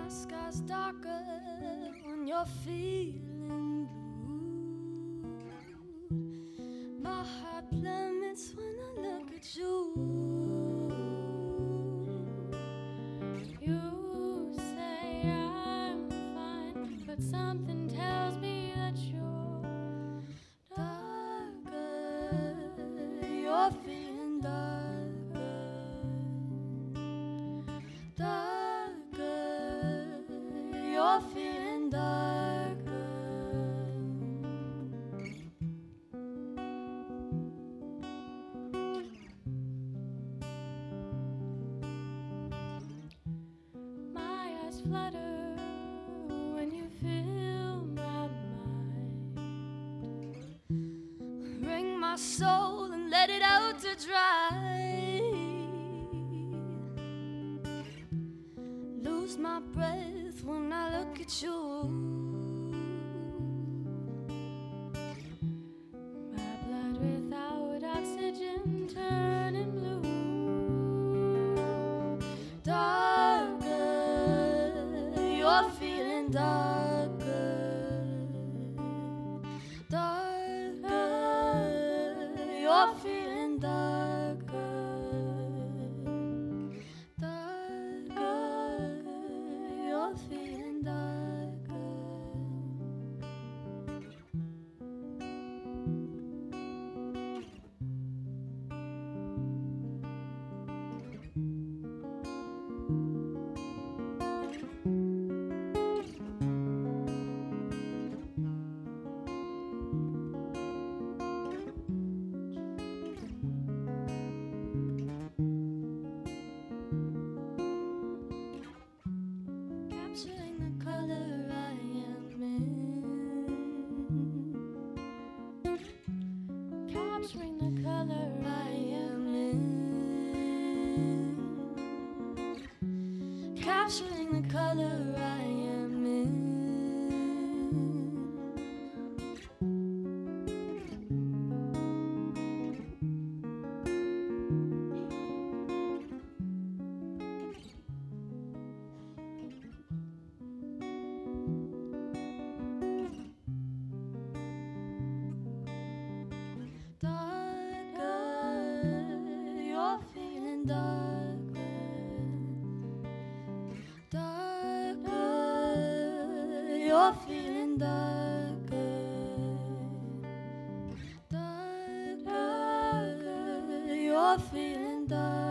My sky's darker when you're feeling blue. My heart plummets when I look at you. You say I'm fine, but something tells me that you're darker. You're feeling darker, darker. You're feeling darker. My eyes flutter when you fill my mind. Wring my soul and let it out to dry. Lose my breath when I look at you. My blood without oxygen turning blue. Darker, you're feeling darker. Darker, you're feeling darker. Darker, you're feeling darker. Capturing the color I am in. Capturing the color I am in. Capturing the color I am in. Darker, you're feeling darker. Darker, you're feeling darker. Darker, you're feeling darker.